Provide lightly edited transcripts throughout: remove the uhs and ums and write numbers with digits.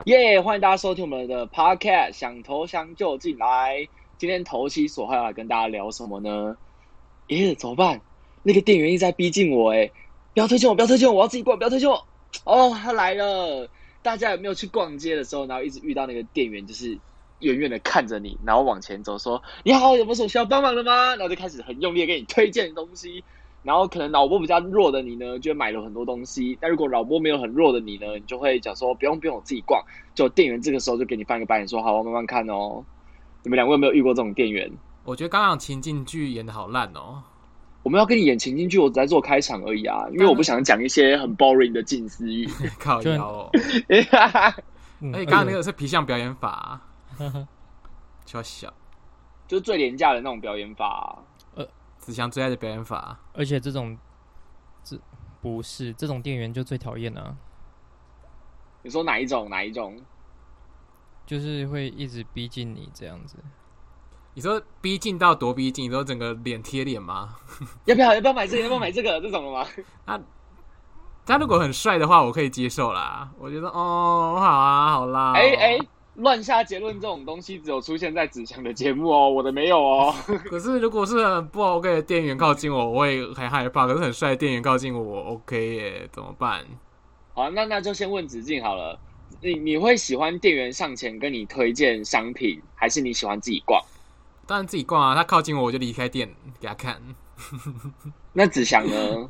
耶欢迎大家收听我们的 Podcast，想投降就进来。今天投其所好要来跟大家聊什么呢？怎么办？那个店员一直在逼近我，不要推荐我，不要推荐我，我要自己逛，不要推荐我。哦，他来了。大家有没有去逛街的时候，然后一直遇到那个店员，就是远远的看着你，然后往前走，说：“你好，有没有什么需要帮忙的吗？”然后就开始很用力的给你推荐东西。然后可能脑波比较弱的你呢，就会买了很多东西。但如果脑波没有很弱的你呢，你就会讲说不用，我自己逛。就店员这个时候就给你翻个白眼说：“好，我慢慢看哦。”你们两位有没有遇过这种店员？ 我觉得刚刚情境剧演的好烂哦。 我们要跟你演情境剧，我只在做开场而已啊，因为我不想讲一些很 boring 的近似语。 靠腰哦。而且刚刚那个是皮相表演法、就小， 就是最廉价的那种表演法、 子祥最爱的表演法。 而且不是这种店员就最讨厌啊， 你说哪一种？哪一种？ 就是会一直逼近你这样子。 你说逼近到多逼近？你说整个脸贴脸吗？ 要不要买这个？要不要买这个？这种的吗？ 他如果很帅的话，我可以接受啦。我觉得哦，好啊，好啦。 乱下结论这种东西只有出现在子强的节目哦，我的没有哦。 可是如果是很不 OK 的店员靠近我，我会很害怕。可是很帅的店员靠近我 ，OK 耶，怎么办？ 好，那就先问子敬好了。你会喜欢店员上前跟你推荐商品，还是你喜欢自己逛？ 当然自己逛啊，他靠近我就离开店给他看。 那子祥呢？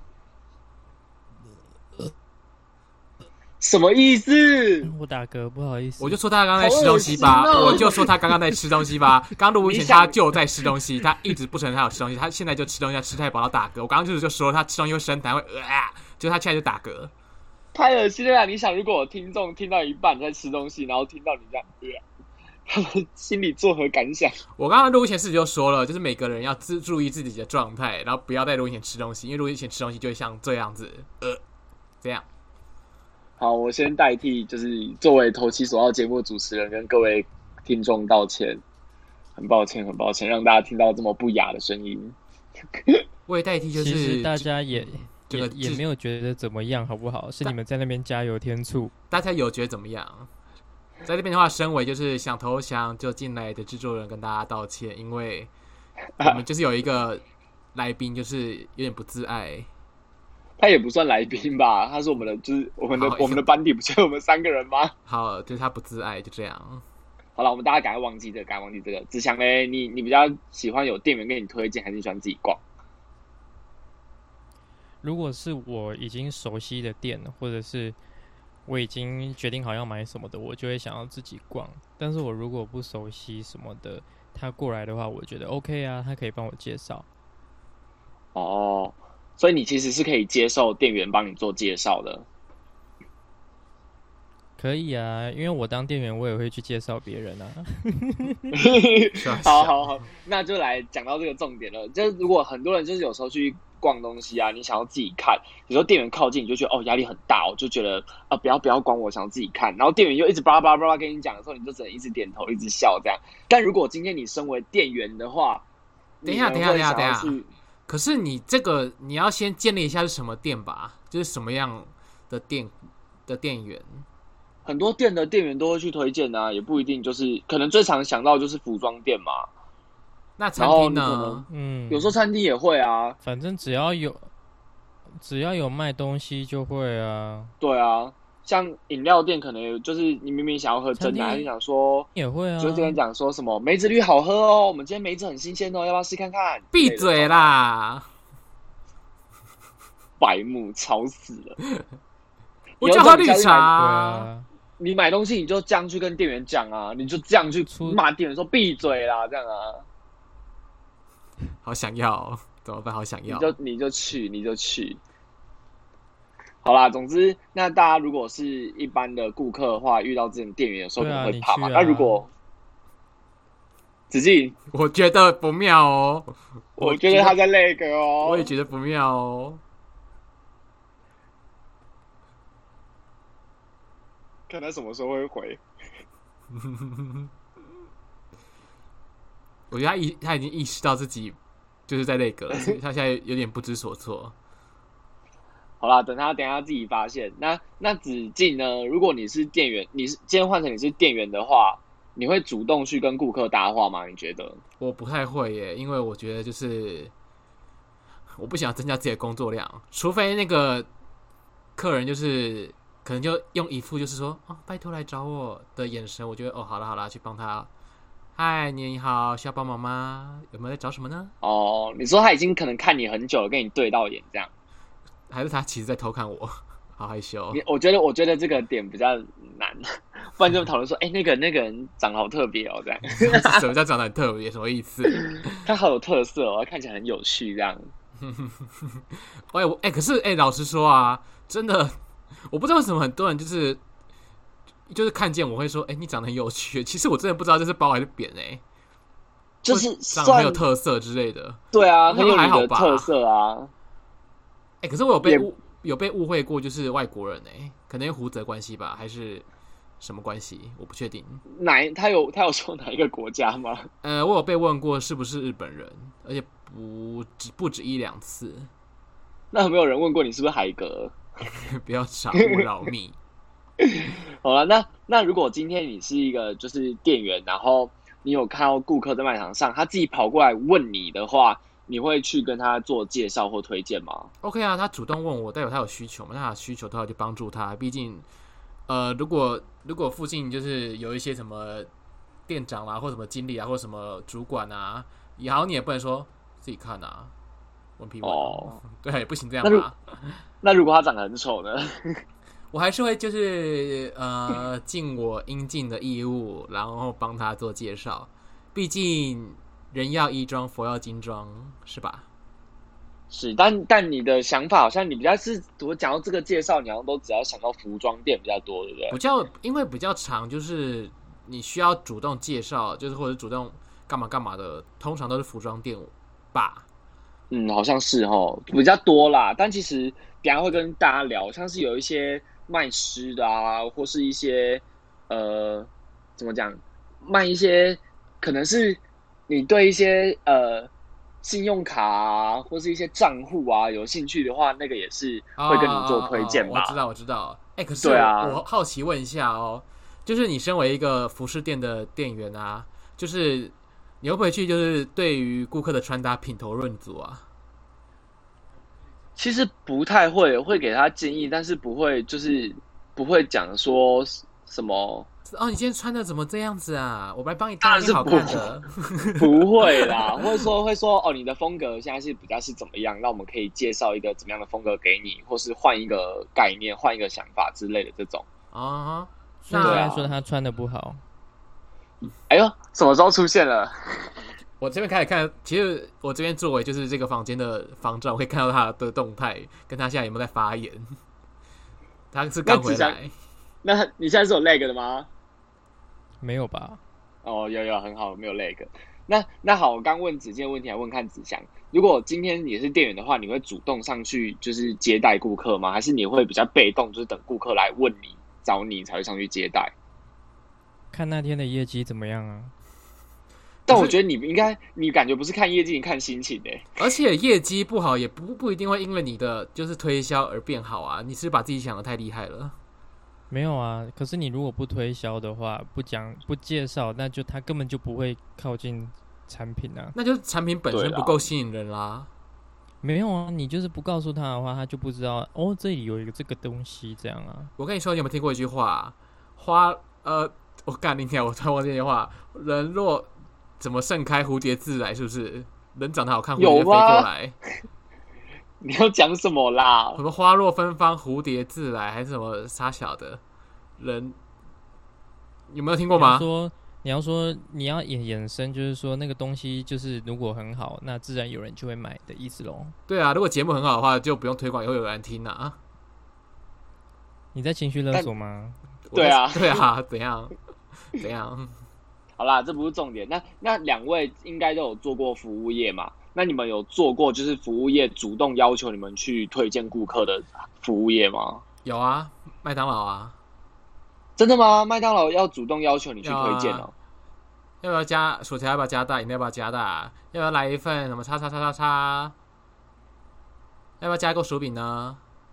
什么意思？ 我打嗝，不好意思。 我就说他刚刚在吃东西吧，我就说他刚刚在吃东西吧。刚录音前他就在吃东西，他一直不承认他有吃东西，他现在就吃东西，他吃太饱到打嗝。我刚刚就说他吃东西会生痰，会就他现在就打嗝， 太恶心了啦！你想，如果我听众听到一半在吃东西，然后听到你这样，他们心里作何感想？ 我刚刚录音前就说了，就是每个人要注意自己的状态，然后不要在录音前吃东西，因为录音前吃东西就会像这样子，这样。 好，我先代替，就是作为投其所好节目的主持人，跟各位听众道歉，很抱歉，让大家听到这么不雅的声音。 我也代替，就是其实大家也没有觉得怎么样，好不好？是你们在那边加油添醋。 大家有觉得怎么样？在这边的话，身为就是想投降就进来的制作人跟大家道歉，因为我们就是有一个来宾就是有点不自爱。 他也不算来宾吧，他是我们的，就是我们的班底，不就我们3个人吗？ 好，就是他不自爱，就这样。 好了，我们大家赶快忘记这个。子强嘞，你比较喜欢有店员给你推荐，还是你喜欢自己逛？ 如果是我已经熟悉的店，或者是我已经决定好要买什么的，我就会想要自己逛。但是我如果不熟悉什么的，他过来的话，我觉得 OK 啊，他可以帮我介绍。 哦，所以你其实是可以接受店员帮你做介绍的。 可以啊，因为我当店员，我也会去介绍别人啊。 好，那就来讲到这个重点了。就是如果很多人就是有时候去逛东西啊，你想要自己看，有时候店员靠近，你就觉得压力很大，我就觉得不要管我，想要自己看。然后店员又一直巴拉巴拉巴拉跟你讲的时候，你就只能一直点头，一直笑这样。但如果今天你身为店员的话， 等一下，可是你这个你要先建立一下是什么店吧？就是什么样的店员。 很多店的店员都会去推荐啊，也不一定就是可能最常想到就是服装店嘛。 那餐厅呢？ 有时候餐厅也会啊。 反正只要有卖东西就会啊。 对啊，像饮料店可能就是你明明想要喝真奶，就想说也会啊， 就跟你讲说什么梅子绿好喝哦，我们今天梅子很新鲜哦，要不要试看看？ 闭嘴啦！ 白目吵死了！ 我就喝绿茶。 啊。 你买东西你就这样去跟店员讲啊，你就这样去骂店员说闭嘴啦，这样啊。 好想要，怎么办？好想要。 你就去。好啦，总之，那大家如果是一般的顾客的话，遇到这种店员，有时候可能会怕嘛。那如果子敬， 我觉得不妙哦。 我觉得他在那个哦。 我也觉得不妙哦。 看他什么时候会回。 我觉得他已经意识到自己就是在那个了，他现在有点不知所措。 好啦，等一下自己发现。那子敬呢？如果你是店员，今天换成你是店员的话，你会主动去跟顾客搭话吗？你觉得？ 我不太会耶，因为我觉得就是我不想增加自己的工作量，除非那个客人就是可能就用一副就是说哦拜托来找我的眼神，我觉得哦好啦去帮他。嗨，你好，需要帮忙吗？有没有在找什么呢？ 哦，你说他已经可能看你很久了，跟你对到眼这样。 还是他其实在偷看我，好害羞。 我觉得这个点比较难，不然就讨论说，那个人长得好特别哦，这样。 什么叫长得很特别？什么意思？ 他好有特色哦，看起来很有趣，这样。 可是老实说啊，真的，我不知道为什么很多人就是看见我会说，你长得很有趣。其实我真的不知道这是褒还是贬就是长得很有特色之类的。 对啊，很有你的特色啊。 可是我有被误会过，就是外国人可能有胡子的关系吧，还是什么关系？我不确定。 他有说哪一个国家吗？ 我有被问过是不是日本人，而且不止一两次。 那有没有人问过你是不是海格？ 不要吵，勿扰密。 好了，那如果今天你是一个就是店员，然后你有看到顾客在卖场上，他自己跑过来问你的话，你会去跟他做介绍或推荐吗 ？OK 啊，他主动问我，代表他有需求嘛？那他有需求的话就帮助他。毕竟，如果附近就是有一些什么店长啦，或什么经理啊，或什么主管啊，然后你也不能说自己看啊，文皮文对，不行这样吧？ 那如果他长得很丑呢？ 我还是会就是尽我应尽的义务，然后帮他做介绍。毕竟人要衣装，佛要金装，是吧？ 是，但你的想法好像你比较是，我讲到这个介绍，你好像都只要想到服装店比较多，对不对？ 因为比较长，就是你需要主动介绍，就是或者主动干嘛的，通常都是服装店吧。 好像是比较多啦。但其实等一下会跟大家聊，像是有一些卖湿的啊，或是一些怎么讲，卖一些可能是你对一些信用卡啊，或是一些账户啊有兴趣的话，那个也是会跟你做推荐吧。 我知道。可是我好奇问一下哦，就是你身为一个服饰店的店员啊，就是你会不会去就是对于顾客的穿搭品头论足啊？ 其实不太会给他建议，但是不会讲说什么你今天穿的怎么这样子啊？我来帮你搭一件好看的。 不会啦，会说你的风格现在是比较是怎么样？那我们可以介绍一个怎么样的风格给你，或是换一个概念、换一个想法之类的这种。 所以他说他穿的不好。 哎呦，什么时候出现了？ 我这边开始看，其实我这边作为就是这个房间的房长，我会看到他的动态，跟他现在有没有在发言。他是刚回来。 那你现在是有 lag 的吗？ 没有吧？ 有，很好，没有 lag。那好，我刚问子健的问题，还问看子祥。如果今天你是店员的话，你会主动上去就是接待顾客吗？还是你会比较被动，就是等顾客来问你找你才会上去接待？ 看那天的业绩怎么样啊？ 但我觉得你感觉不是看业绩，你看心情而且业绩不好也不一定会因为你的就是推销而变好啊。你是把自己想的太厉害了。 没有啊，可是你如果不推销的话，不介绍，那就他根本就不会靠近产品啊。 那就是产品本身不够吸引人啦。 没有啊，你就是不告诉他的话，他就不知道这里有一个这个东西这样啊。 我跟你说，你有没有听过一句话？我干你娘！我突然忘记那句话，人若怎么盛开，蝴蝶自来，是不是？人长得好看，蝴蝶就飞过来。 你要讲什么啦？ 什么花若芬芳，蝴蝶自来，还是什么傻小的？人有没有听过吗？ 你要衍生，就是说那个东西就是如果很好，那自然有人就会买的意思咯。 对啊，如果节目很好的话，就不用推广，也会有人听啊。 你在情绪勒索吗？ 对啊， 怎样？ 好啦，这不是重点。那两位应该都有做过服务业嘛？那你们有做过就是服务业主动要求你们去推荐顾客的服务业吗？ 有啊，麦当劳啊。 真的吗？麦当劳要主动要求你去推荐哦。 要不要加薯条？要不要加大？饮料要不要加大？要不要来一份什么叉？要不要加一个薯饼呢？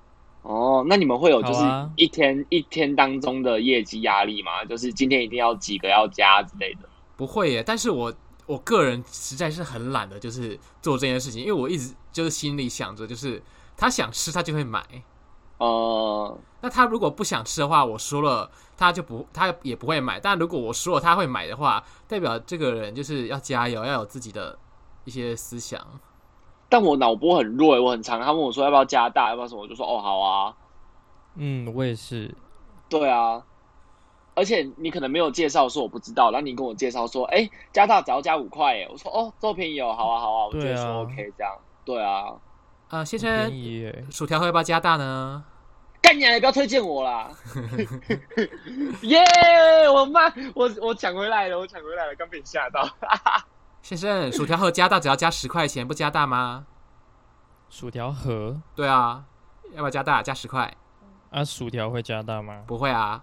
哦，那你们会有就是好啊一天当中的业绩压力吗？就是今天一定要几个要加之类的。 不会耶，但是我个人实在是很懒的，就是做这件事情，因为我一直就是心里想着，就是他想吃他就会买，那他如果不想吃的话，我说了他也不会买。但如果我说了他会买的话，代表这个人就是要加油，要有自己的一些思想。 但我脑波很弱，我很常他问我说要不要加大，要不要什么，我就说哦好啊。 我也是。 对啊，而且你可能没有介绍说我不知道，然后你跟我介绍说，加大只要加5块耶，我说哦这么便宜哦，好啊好啊，我就会说 OK 这样。对啊， 先便宜耶生，薯条会要不要加大呢？ 干你啊！不要推荐我啦！耶、我抢回来了，刚被你吓到。 先生，薯条盒加大只要加10块钱，不加大吗？ 薯条盒？ 对啊，要不要加大？加10块。 啊，薯条会加大吗？ 不会啊。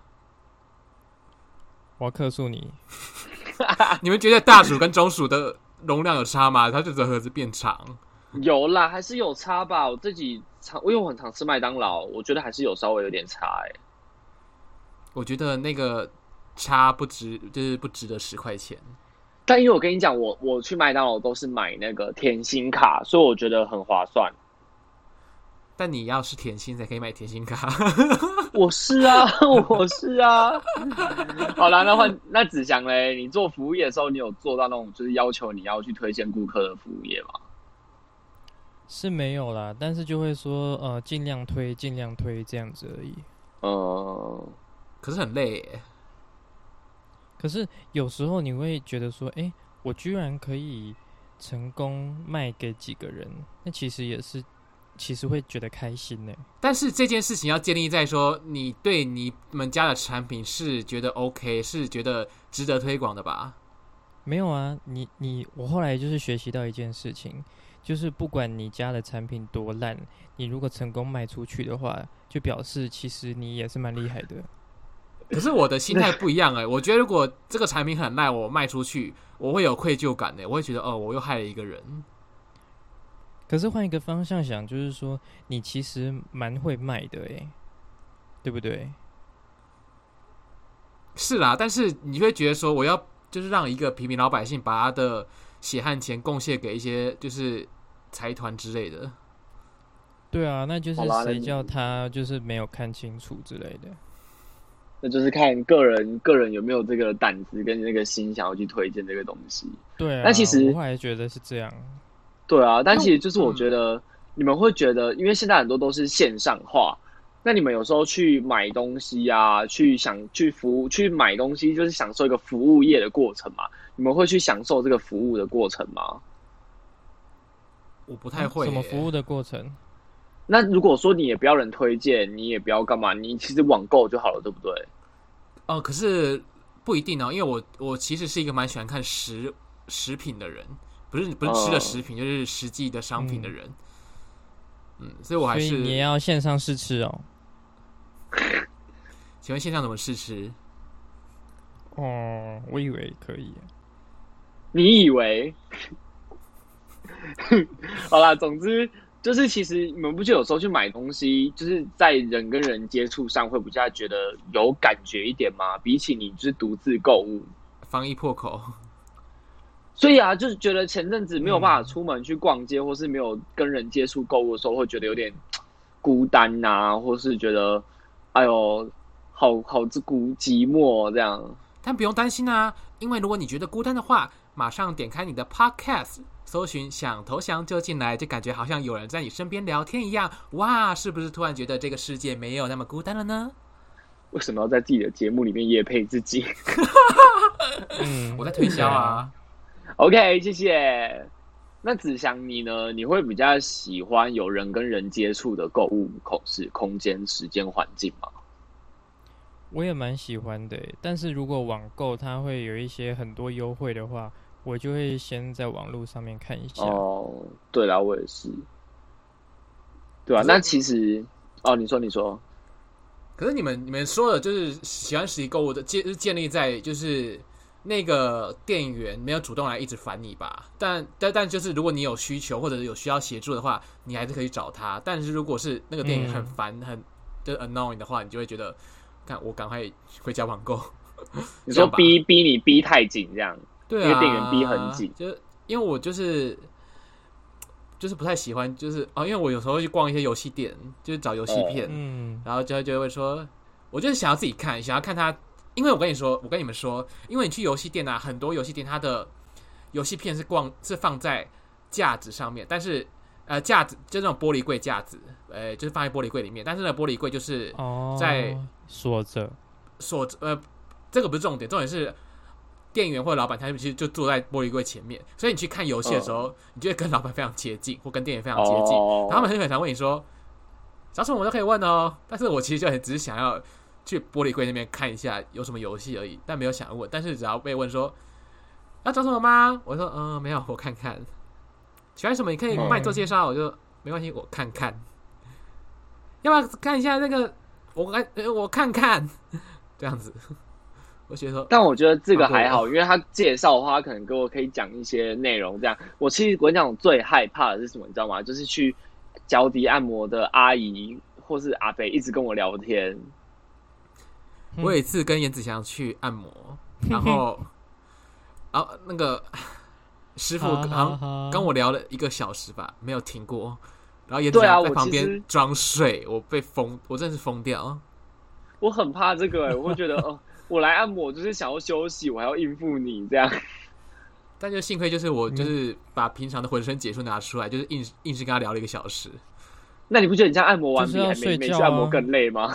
我要客诉你。 你们觉得大薯跟中薯的容量有差吗？它就只盒子变长。 有啦，还是有差吧。我自己因为我很常吃麦当劳，我觉得还是有稍微有点差我觉得那个差不值，就是不值得10块钱。 但因为我跟你讲，我去麦当劳都是买那个甜心卡，所以我觉得很划算。 但你要是甜心才可以买甜心卡。 我是啊，我是啊。好啦，那子祥嘞，你做服务业的时候，你有做到那种就是要求你要去推荐顾客的服务业吗？ 是没有啦，但是就会说尽量推这样子而已。 可是很累耶。 可是有时候你会觉得说，我居然可以成功卖给几个人，那其实会觉得开心呢。 但是这件事情要建立在说，你对你们家的产品是觉得 OK， 是觉得值得推广的吧？ 没有啊，我后来就是学习到一件事情，就是不管你家的产品多烂，你如果成功卖出去的话，就表示其实你也是蛮厉害的。 可是我的心态不一样我觉得如果这个产品很烂，我卖出去，我会有愧疚感我会觉得我又害了一个人。 可是换一个方向想，就是说你其实蛮会卖的对不对？ 是啦，但是你会觉得说，我要就是让一个平民老百姓把他的血汗钱贡献给一些就是财团之类的。 对啊，那就是谁叫他就是没有看清楚之类的。 那就是看个人有没有这个胆子跟那个心想要去推荐这个东西。 对啊， 但其实我后来觉得是这样。 对啊，但其实就是我觉得你们会觉得，因为现在很多都是线上化，那你们有时候去买东西啊，去买东西，就是享受一个服务业的过程嘛。你们会去享受这个服务的过程吗？ 我不太会什么服务的过程？ 那如果说你也不要人推荐，你也不要干嘛，你其实网购就好了，对不对？ 可是不一定因为我其实是一个蛮喜欢看食品的人，不是吃的食品，就是实际的商品的人。所以我还是。 所以你也要线上试吃哦。 请问线上怎么试吃？ 我以为可以。 你以为？好啦，总之就是其实你们不就有时候去买东西，就是在人跟人接触上会比较觉得有感觉一点吗？比起你就是独自购物， 防疫破口。 所以啊，就是觉得前阵子没有办法出门去逛街，或是没有跟人接触购物的时候，会觉得有点孤单啊，或是觉得哎呦，好寂寞这样。 但不用担心啊，因为如果你觉得孤单的话，马上点开你的 Podcast， 搜寻想投降就进来，就感觉好像有人在你身边聊天一样。哇，是不是突然觉得这个世界没有那么孤单了呢？ 为什么要在自己的节目里面业配自己？ 我在推销啊。 OK， 谢谢。那子祥你呢？你会比较喜欢有人跟人接触的购物空间、时间、环境吗？ 我也蛮喜欢的，但是如果网购它会有一些很多优惠的话，我就会先在网络上面看一下。 对啦，我也是。对啊，那其实你说。 可是你们说的就是喜欢实体购物的，建立在就是那个店员没有主动来一直烦你吧？但就是如果你有需求或者有需要协助的话，你还是可以找他。但是如果是那个店员很烦， 就是 annoying 的话，你就会觉得，看我赶快回家网购。 你说逼你逼太紧这样， 对啊， 那个店员逼很紧， 就因为我就是不太喜欢，就是因为我有时候去逛一些游戏店，就是找游戏片，然后就会说，我就是想要自己看，想要看它，因为我跟你们说，因为你去游戏店啊，很多游戏店它的游戏片是放在架子上面，但是架子就那种玻璃柜架子，就是放在玻璃柜里面，但是那个玻璃柜就是在锁着， 这个不是重点，重点是店员或者老板他其实就坐在玻璃柜前面，所以你去看游戏的时候，你就会跟老板非常接近，或跟店员非常接近，然后他们很常问你说，找什么我都可以问哦，但是我其实就只是想要去玻璃柜那边看一下有什么游戏而已，但没有想要问，但是只要被问说要找什么吗？我说没有，我看看。喜欢什么你可以帮你做介绍，我就没关系，我看看。要不要看一下那个？我看看，这样子。我觉得说， 但我觉得这个还好，因为他介绍的话，他可能跟我可以讲一些内容。这样，我其实我跟你讲，我最害怕的是什么，你知道吗？就是去脚底按摩的阿姨或是阿伯一直跟我聊天。 我有一次跟严子祥去按摩，然后那个师傅跟我聊了1个小时吧，没有停过。然后严子祥在旁边装睡，我真的是疯掉。 我很怕这个，我会觉得我来按摩就是想要休息，我还要应付你这样。 但就幸亏就是我就是把平常的浑身解数拿出来，就是硬是跟他聊了1个小时。 那你不觉得你这样按摩完比还每次按摩更累吗？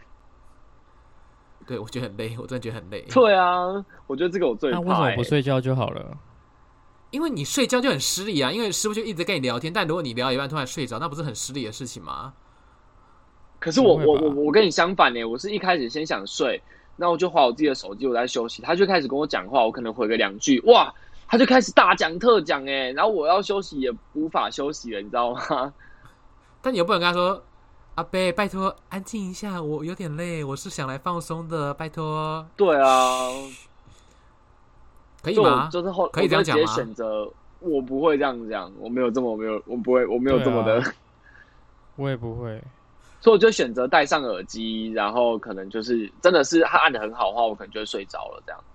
对，我觉得很累，我真的觉得很累。 对啊，我觉得这个我最怕。 那为什么不睡觉就好了？ 因为你睡觉就很失礼啊，因为师傅就一直跟你聊天，但如果你聊一半突然睡着，那不是很失礼的事情吗？ 可是我跟你相反呢，我是一开始先想睡，那我就滑我自己的手机，我在休息，他就开始跟我讲话，我可能回个2句，哇，他就开始大讲特讲哎，然后我要休息也无法休息了，你知道吗？ 但你又不能跟他说，阿伯，拜托安静一下，我有点累，我是想来放松的，拜托。 对啊， 可以吗？ 就是可以这样讲吗？ 我直接选择，我不会这样讲，我没有这么的， 我也不会。 所以我就选择戴上耳机，然后可能就是真的是他按得很好的话，我可能就会睡着了这样。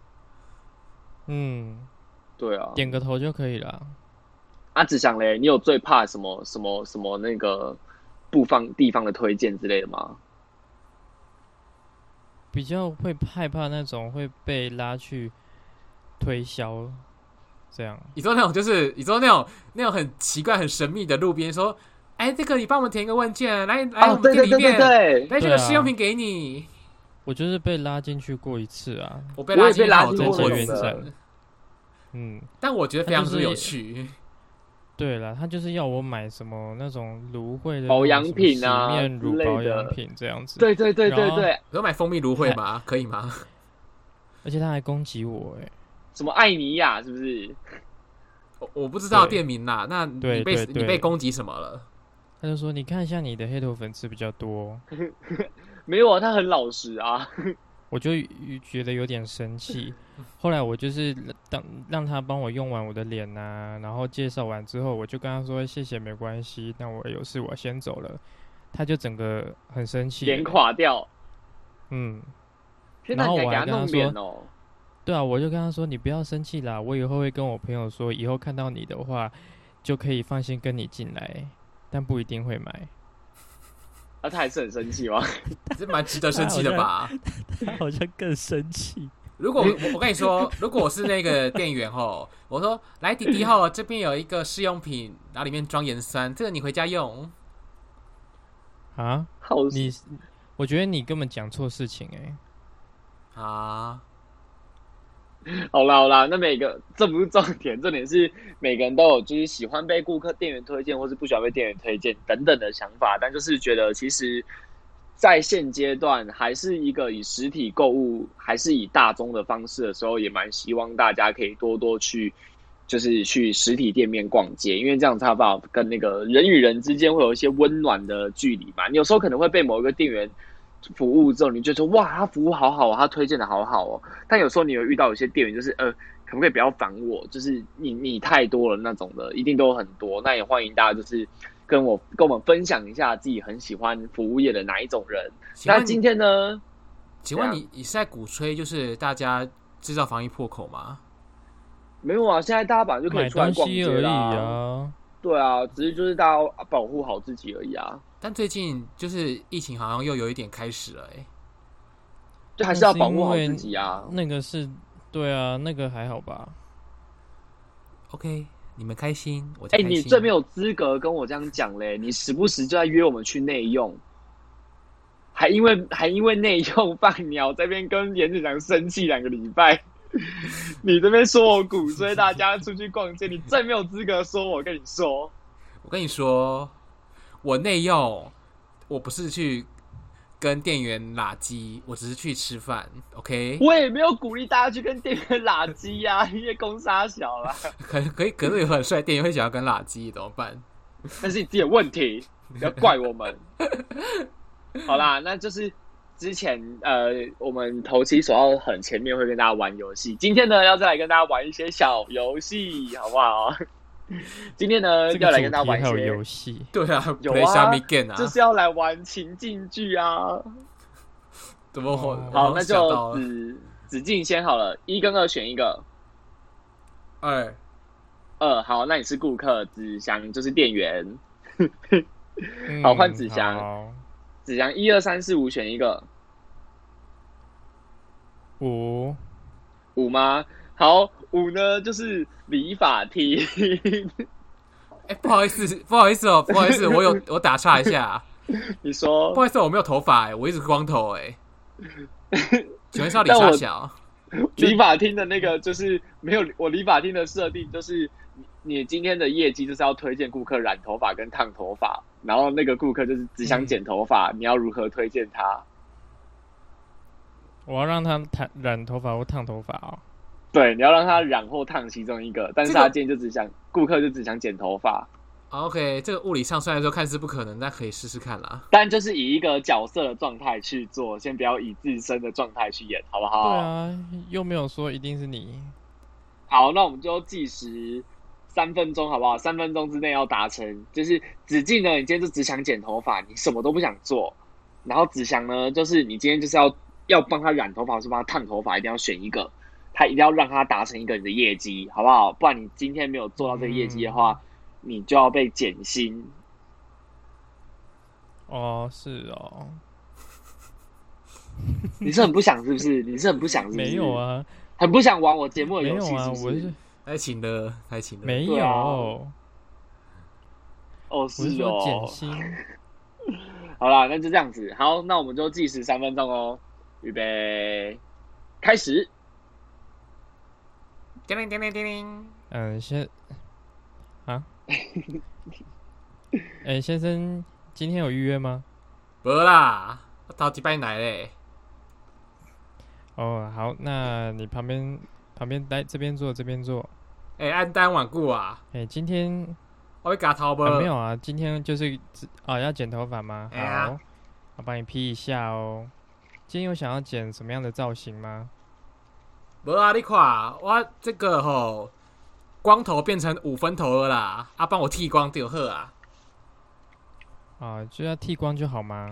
对啊， 点个头就可以了。 子祥嘞，你有最怕什么那个地方的推荐之类的吗？ 比较会害怕那种会被拉去推销，这样。 你说那种就是你说那种很奇怪、很神秘的路边说。这个你帮我们填一个问卷，来我们店里面，来这个试用品给你。 我就是被拉进去过1次啊， 我被拉进去好多次。 但我觉得非常之有趣。 对啦，他就是要我买什么那种芦荟的保养品啊， 洗面乳保养品这样子。 对， 有买蜂蜜芦荟吗？可以吗？ 而且他还攻击我什么艾尼亚是不是？ 我不知道店名啦。那你被攻击什么了？ 他就说：“你看一下你的黑头粉刺比较多。” 没有啊，他很老实啊。 我就觉得有点生气。后来我就是让他帮我用完我的脸啊，然后介绍完之后，我就跟他说：“谢谢，没关系。那我有事，我先走了。”他就整个很生气， 脸垮掉。 然后我还跟他说：“ 对啊，我就跟他说：你不要生气啦，我以后会跟我朋友说，以后看到你的话，就可以放心跟你进来。”但不一定会买。 他还是很生气吗？ 这蛮值得生气的吧？ 他好像更生气。 如果我跟你说，如果我是那个店员我说来弟弟这边有一个试用品，然后里面装盐酸，这个你回家用。 啊？我觉得你根本讲错事情好啦，那这不是重点，重点是每个人都有就是喜欢被店员推荐，或是不喜欢被店员推荐等等的想法，但就是觉得其实，在现阶段还是一个以实体购物，还是以大宗的方式的时候，也蛮希望大家可以多去，就是去实体店面逛街，因为这样才有办法跟那个人与人之间会有一些温暖的距离嘛。你有时候可能会被某一个店员服务之后，你就说哇，他服务好好，他推荐的好好但有时候你有遇到有些店员就是可不可以不要烦我？就是你太多了那种的，一定都有很多。那也欢迎大家就是跟我们分享一下自己很喜欢服务业的哪一种人。那今天呢？ 请问你是在鼓吹就是大家制造防疫破口吗？ 没有啊，现在大家本来就可以出来逛街而已啊。对啊，只是就是大家保护好自己而已啊。 但最近就是疫情好像又有一点开始了就还是要保护好自己啊。 那个是，对啊，那个还好吧。 OK， 你们开心，我开心。 你最没有资格跟我这样讲嘞！你时不时就在约我们去内用，还因为内用放鸟这边跟严子长生气2个礼拜。你这边说我鼓吹大家出去逛街，你最没有资格说我。跟你说， 我内用，我不是去跟店员拉鸡，我只是去吃饭。OK， 我也没有鼓励大家去跟店员拉鸡呀，因为公杀小啦。 可是有很帅店员会想要跟拉鸡，怎么办？ 那是你自己的问题，不要怪我们。好啦，那就是之前我们头期首要很前面会跟大家玩游戏，今天呢要再来跟大家玩一些小游戏，好不好？今天呢要来跟大家玩一些游戏， 对啊， 有啊， game 啊， 就是要来玩情境剧啊。 怎么好，那就子敬先好了，1跟2选一个。 2， 好，那你是顾客，子祥就是店员。好，换子祥。子祥1、2、3、4、5选一个。 5 吗？好，5呢就是理发厅。 不好意思，我打岔一下。 你说， 不好意思，我没有头发我一直光头请问是要理发小？ 理发厅的那个就是没有，我理发厅的设定就是你今天的业绩就是要推荐顾客染头发跟烫头发，然后那个顾客就是只想剪头发，你要如何推荐他？ 我要让他染头发或烫头发哦。 对，你要让他染或烫其中一个，但是他今天就顾客就只想剪头发。 OK， 这个物理上虽然说看似不可能，但可以试试看啦。 但就是以一个角色的状态去做，先不要以自身的状态去演，好不好？ 对啊，又没有说一定是你。 好，那我们就计时3分钟，好不好？3分钟之内要达成。就是子敬呢，你今天就只想剪头发，你什么都不想做。然后子祥呢，就是你今天就是要帮他染头发，是帮他烫头发，一定要选一个，他一定要让他达成一个你的业绩，好不好？不然你今天没有做到这个业绩的话，你就要被减薪。 哦，是哦。 你是很不想是不是？你是很不想是不是？ 没有啊， 很不想玩我节目的游戏是不是？ 没有啊，我是还请了， 没有。 哦，是哦。 我是说减薪。 好啦，那就这样子。好，那我们就计时3分钟哦。预备，开始。 叮铃叮铃叮铃。 先先生，今天有预约吗？ 没啦，我头一摆来嘞。 哦，好，那你旁边来这边坐，这边坐。 按单晚顾啊。 今天我会夹头不？ 没有啊，今天就是要剪头发吗？好，我帮你 P 一下哦。今天有想要剪什么样的造型吗？ 没啊，你看我这个光头变成5分头了啦，帮我剃光就好啊。 就要剃光就好吗？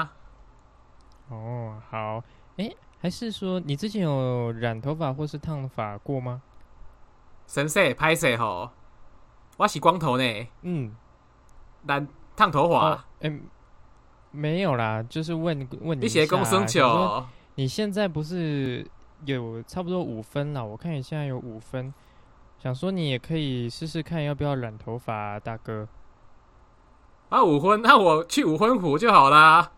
哦，好。还是说你之前有染头发或是烫发过吗？ 神色拍摄我是光头呢。染烫头发。 没有啦，就是问你你写公孙球， 你现在不是有差不多5分了？我看你现在有5分，想说你也可以试试看要不要染头发大哥。 5分，那我去5分埔就好啦。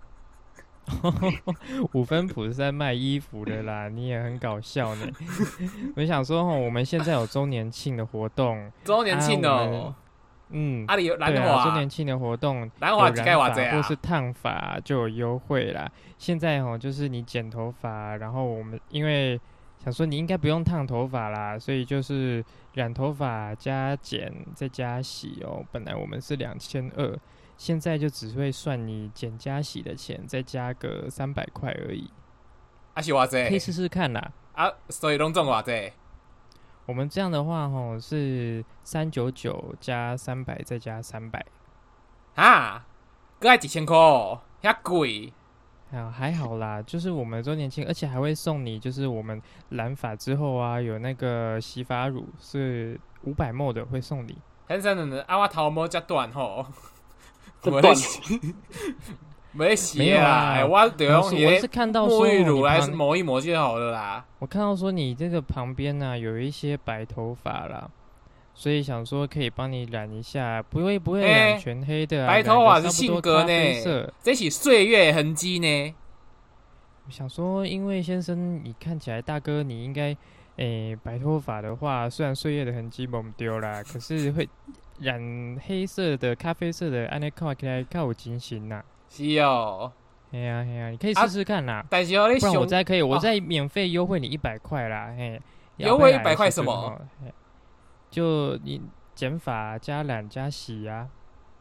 5分埔是在卖衣服的啦，你也很搞笑呢。我想说我们现在有周年庆的活动， 周年庆哦。你有染发？ 周年庆的活动， 染发几盖瓦这或是烫发就有优惠啦。现在就是你剪头发，然后我们因为想说你应该不用烫头发啦，所以就是染头发加剪再加洗哦。本来我们是2200，现在就只会算你剪加洗的钱，再加个300块而已。 是偌济？ 可以试试看啦。 所以拢总偌济？ 我们这样的话是399加300再加300。 哈，各爱1000块哦，遐贵。 还好啦，就是我们周年庆，而且还会送你，就是我们染发之后啊，有那个洗发乳是500ml 的，会送你。 先生的啊，我头毛遮短吼， 这短没洗啦，我就用我是看到说沐浴乳来抹一抹就好了啦。 我看到说你这个旁边呢、有一些白头发啦，所以想说可以帮你染一下，不会染全黑的啊。 白头发是性格呢，这是岁月痕迹呢。 我想说，因为先生你看起来大哥，你应该白头发的话，虽然岁月的痕迹抹不丢啦，可是会染黑色的、咖啡色的，安尼看起来较有精神呐。 是哦， 嘿呀，你可以试试看啦。 但是不然我再免费优惠你100块啦。嘿， 优惠100块什么？ 就你剪发加染加洗啊。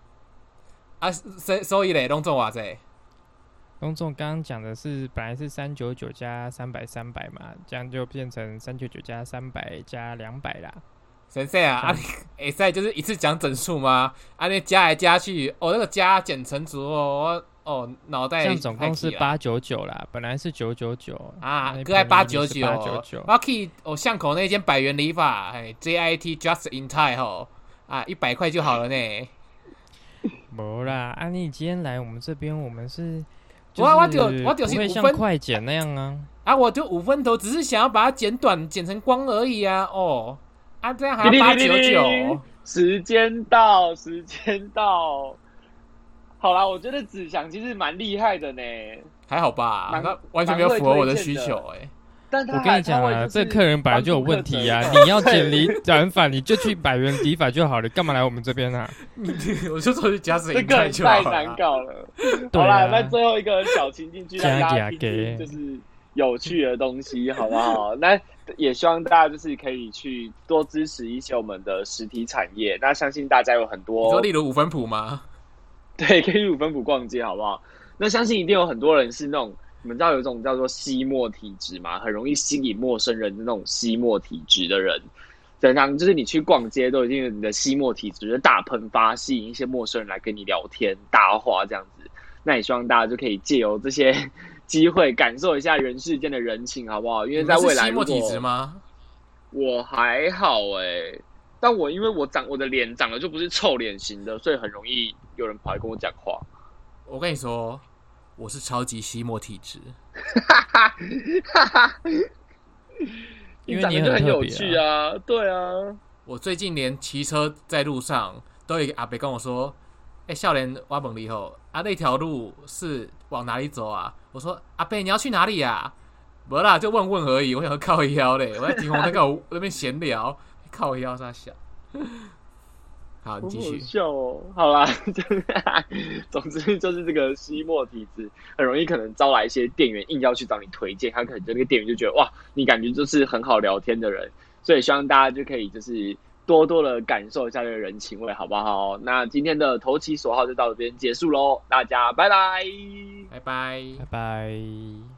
所以嘞，拢做偌济？ 龙总刚刚讲的是本来是399加300嘛，这样就变成399加300加200啦。 先生啊，会使就是一次讲整数吗？你加来加去，那个加减乘除我脑袋这样总共是899啦，本来是999 啊，各爱899。我去巷口那间100元理发，JIT Just in Time 吼，100块就好了呢。 没啦，你今天来我们这边，我们是。 我就是不会像快剪那样啊！ 我就5分头，只是想要把它剪短，剪成光而已啊！这样还要899。 时间到，好啦，我觉得子祥其实蛮厉害的呢。 还好吧，他完全没有符合我的需求但我跟你讲啊，这客人本来就有问题啊！你要剪染发，你就去100元理发就好了，干嘛来我们这边啊？ 我就说去加水， 这个太难搞了。好啦，那最后一个小情境剧让大家听听，就是有趣的东西，好不好？那也希望大家就是可以去多支持一些我们的实体产业。那相信大家有很多， 你说例如5分埔吗？ 对，可以去5分埔逛街，好不好？那相信一定有很多人是那种。你们知道有一种叫做吸墨体质吗？很容易吸引陌生人的那种吸墨体质的人，常常就是你去逛街都一定有你的吸墨体质就大喷发，吸引一些陌生人来跟你聊天搭话这样子。那也希望大家就可以借由这些机会感受一下人世间的人情，好不好？因为在未来， 你是吸墨体质吗？ 我还好但我因为我的脸长得就不是臭脸型的，所以很容易有人跑来跟我讲话。 我跟你说，我是超级吸墨体质。 因为你很有趣啊，对啊。 我最近连骑车在路上都有一个阿伯跟我说：“少年，我问你吼，那条路是往哪里走啊？”我说：“阿伯，你要去哪里啊？”没啦，就问问而已。我想靠腰嘞，我在停红灯跟我那边闲聊，靠腰啥小。好，你继续。 好笑哦。好啦，总之就是这个吸墨体质很容易可能招来一些店员硬要去找你推荐，他可能就那个店员就觉得哇，你感觉就是很好聊天的人，所以希望大家就可以就是多多的感受一下这个人情味，好不好？那今天的投其所好就到这边结束喽，大家拜拜， 拜拜， 拜拜。